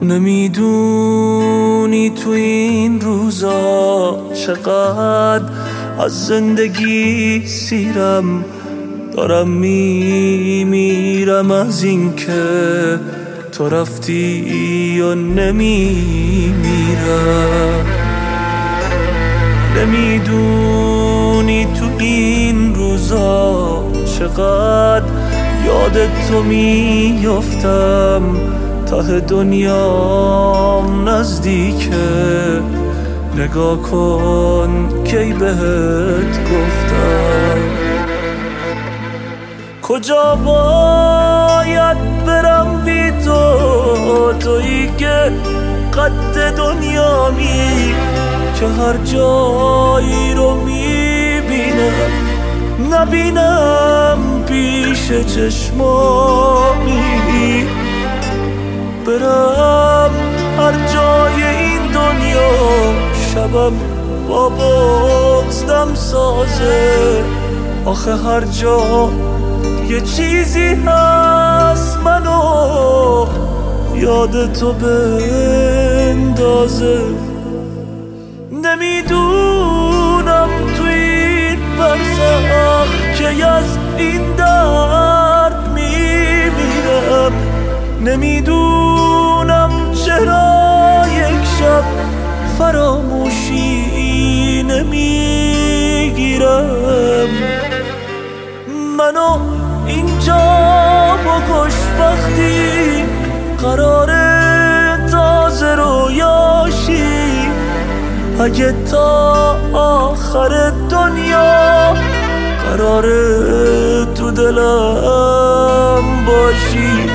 نمیدونی تو این روزا چقدر از زندگی سیرم، دارم میمیرم از این که تو رفتی یا نمیمیرم. نمیدونی تو این روزا چقدر یاد تو میافتم، ته دنیام نزدیکه، نگاه کن کی بهت گفتم. کجا باید برم بی تو، تویی که قد دنیامی، که هر جایی رو میبینم نبینم پیش چشمامی. برم هر جای این دنیا شبم با بغض دم سازه، آخه هر جا یه چیزی هست منو یاد تو بندازه. نمیدونم تو این برزخ که از این درد میمیرم، نمیدونم چرا یک شب فراموشی نمیگیرم. منو اینجا بکش وقتی قراره تازه رویاشی، اگه تا آخر دنیا قراره تو دلم باشی.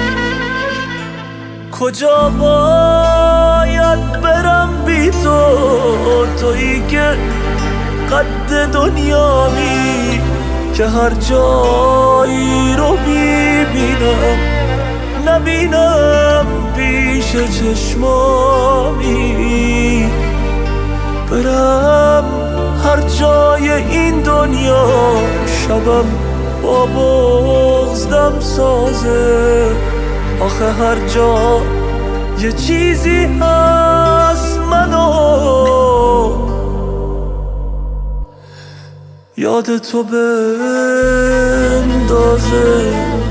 کجا باید برم بی تو، تویی که قد دنیامی، که هر جایی رو میبینم نبینم پیش چشمامی. برم هر جای این دنیا شبم با بغض دم سازه، آخه هر جا یه چیزی هست منو یاد تو بندازه.